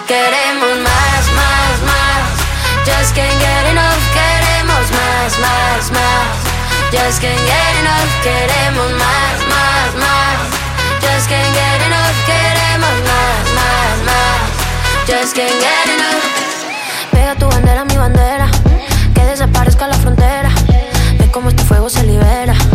Queremos más, más, más. Just can't get enough. Queremos más, más, más. Just can't get enough. Queremos más, más, más. Just can't get enough. Queremos más, más, más. Just can't get enough. Pega tu bandera a mi bandera, que desaparezca la frontera. Ve cómo este fuego se libera.